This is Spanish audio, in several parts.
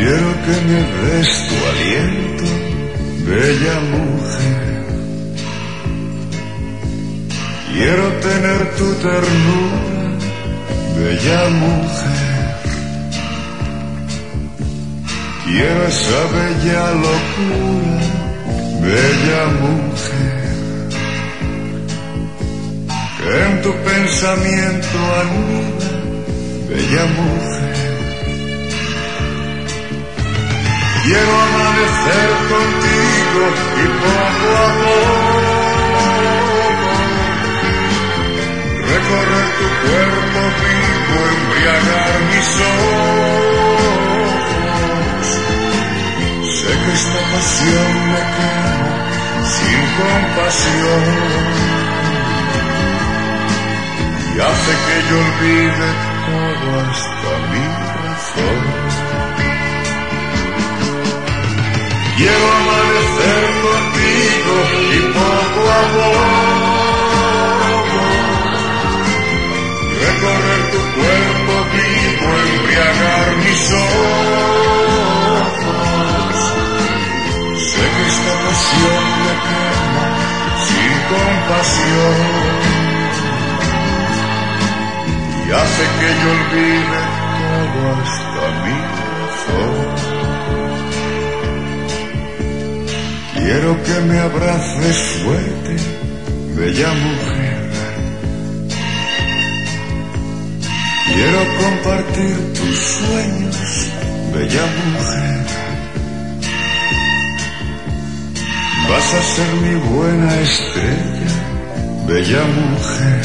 Quiero que me des tu aliento, bella mujer. Quiero tener tu ternura, bella mujer. Quiero esa bella locura, bella mujer, que en tu pensamiento anida, bella mujer. Quiero amanecer contigo y poco a poco recorrer tu cuerpo vivo, embriagar mis ojos. Sé que esta pasión me quema sin compasión y hace que yo olvide todo hasta mi razón. Quiero amanecer contigo y poco a poco recorrer tu cuerpo vivo, embriagar mis ojos. Sé que esta pasión me quema sin compasión y hace que yo olvide todo hasta mi razón. Quiero que me abraces fuerte, bella mujer. Quiero compartir tus sueños, bella mujer. Vas a ser mi buena estrella, bella mujer,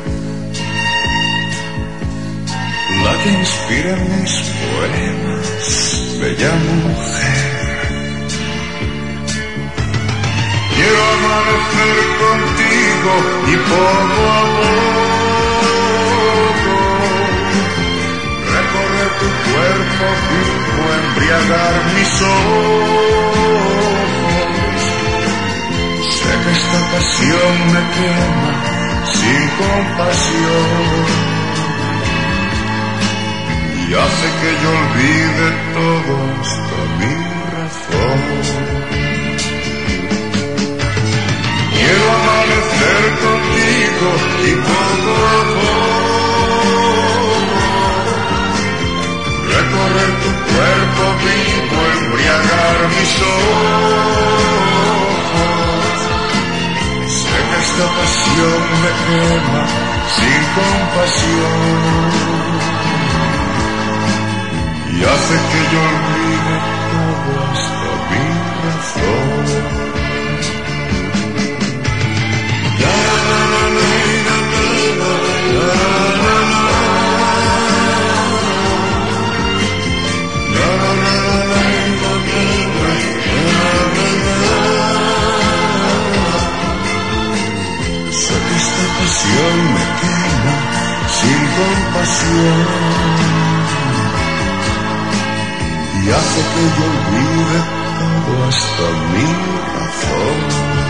la que inspira mis poemas, bella mujer. Quiero amanecer contigo y poco a poco recorrer tu cuerpo vivo, embriagar mis ojos. Sé que esta pasión me quema sin compasión y hace que yo olvide todo hasta mi razón. Quiero amanecer contigo y poco a poco recorrer tu cuerpo vivo, embriagar mis ojos. Sé que esta pasión me quema sin compasión y hace que yo olvide todo hasta mi razón. Sé que esta pasión me quema sin compasión y hace que yo olvide todo hasta mi razón.